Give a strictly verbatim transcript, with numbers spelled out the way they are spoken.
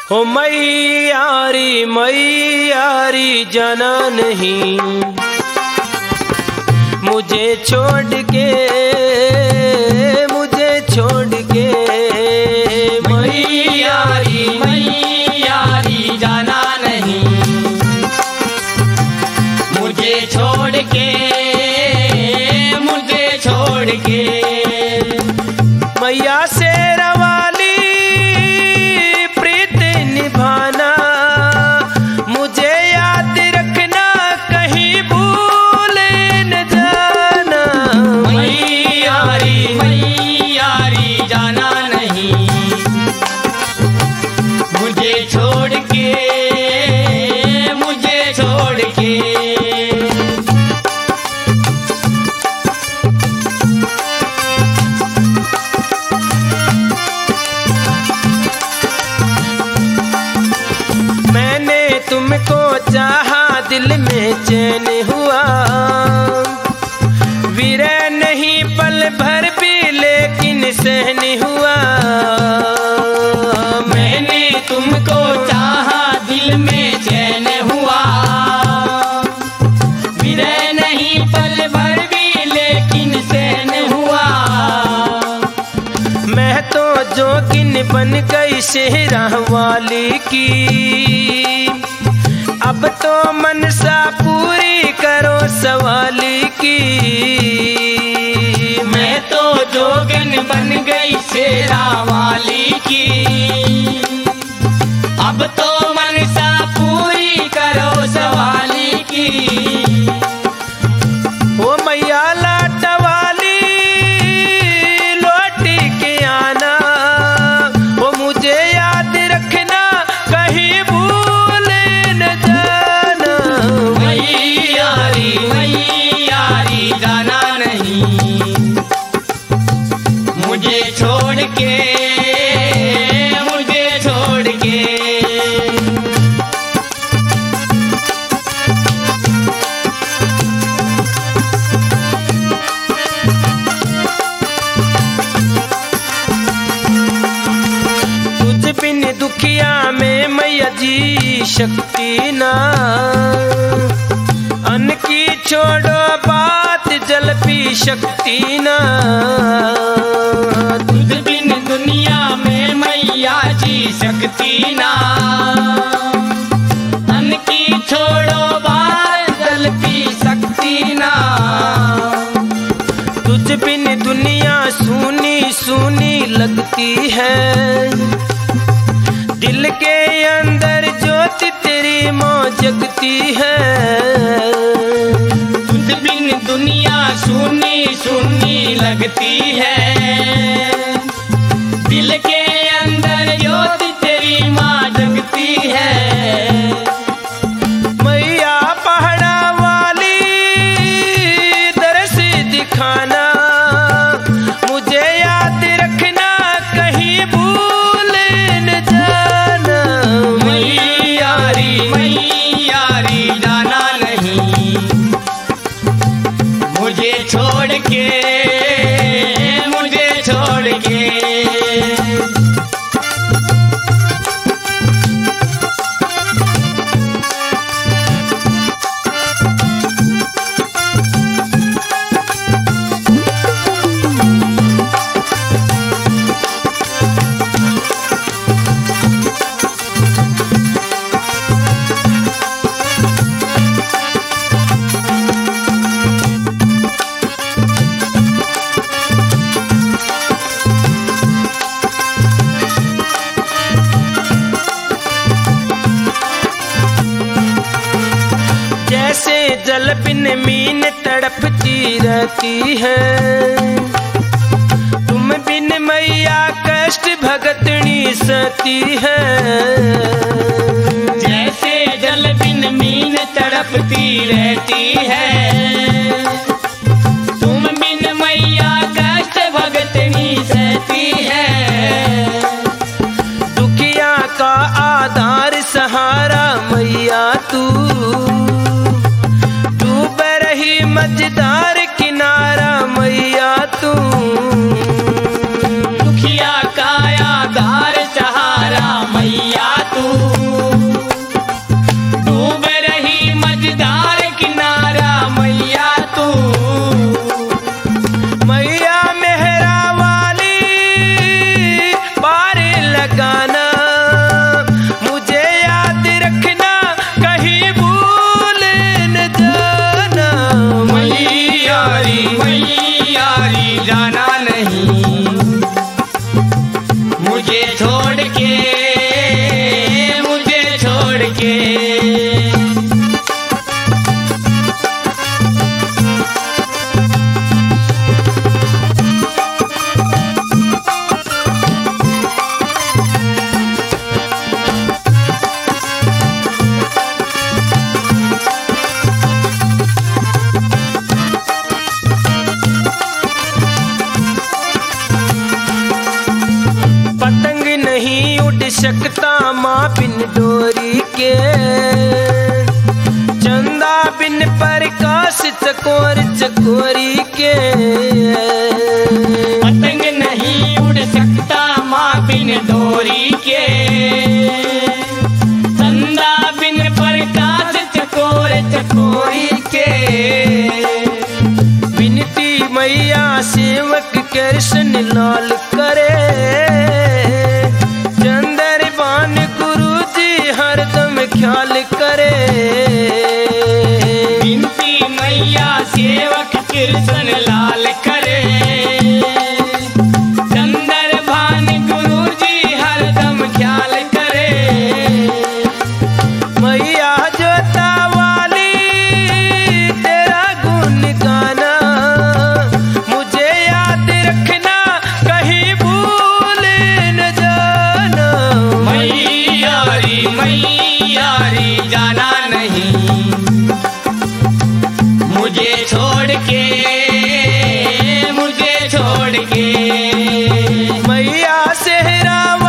हो मैयारी मैयारी जाना नहीं मुझे छोड़ के, मुझे छोड़ के। मैयारी मैयारी जाना नहीं मुझे छोड़ के, मुझे छोड़ के। मैया से रवाली प्रीत निभाना मुझे याद रखना कहीं भूल न जाना। मैयारी मैयारी जाना नहीं मुझे छोड़ के, मुझे छोड़ के। तुमको चाहा दिल में चैन हुआ, विरह नहीं पल भर भी लेकिन सहन हुआ। मैंने तुमको चाहा दिल में चैन हुआ, विरह नहीं पल भर भी लेकिन सहन हुआ। मैं तो जोगिन बन गई सेहरा वाली की, अब तो मनसा पूरी करो सवाली की। मैं तो जोगन बन गई शेरा वाली की, अब तो मनसा पूरी करो सवाली की। ओ मैया लाट वाली लौट के आना, ओ मुझे याद रखना कहीं भूल न जाना। मैयारी मैयारी जाना नहीं मुझे छोड़ के, मुझे छोड़ के। तुझ बिन दुखिया में मैया जी शक्ति ना, अन्न की छोड़ो बात जल पी शक्ति ना। तुझ बिन दुनिया में मैया जी शक्ति ना, अन्न की छोड़ो बात जल पी शक्ति ना। तुझ बिन दुनिया सूनी सूनी लगती है, दिल के अंदर ज्योति तेरी मौज जगती है। तुझ बिन दुनिया सुनी सुनी लगती है, दिल के अंदर ज्योति तेरी माँ जगती है। मैया पहाड़ा वाली दरस दिखाना मुझे याद रखना कहीं भूल न जाना। मैयारी मैयारी जाना नहीं मुझे छोड़ के, मुझे छोड़ के। जैसे जल बिन मीन तड़पती रहती है, तुम बिन मैया कष्ट भगतनी सती है। जैसे जल बिन मीन तड़पती रहती है, तुम बिन मैया कष्ट भगतनी सहती है। दुखिया का आधार सहारा मैया तू, डूब रही मझधार किनारा मैया तू। दुखिया का आधार सहारा मैया तू, बिन डोरी के, चंदा बिन प्रकाश चकोर चकोरी के। पतंग नहीं उड़ सकता माँ बिन डोरी के, चंदा बिन प्रकाश चकोर चकोरी के। विनती मैया सेवक कृष्ण लाल करे, चंद्रभान गुरु जी हरदम ख्याल करे। विनती मैया सेवक कृष्ण लाल करे, चंद्रभान गुरु जी हरदम ख्याल करे। मैया जोता वाली तेरा गुण गाना, मुझे याद रखना कहीं भूल न जाना। मैया रे मैया रे जाना नहीं मुझे छोड़ के, मुझे छोड़ के। मैया सेहरा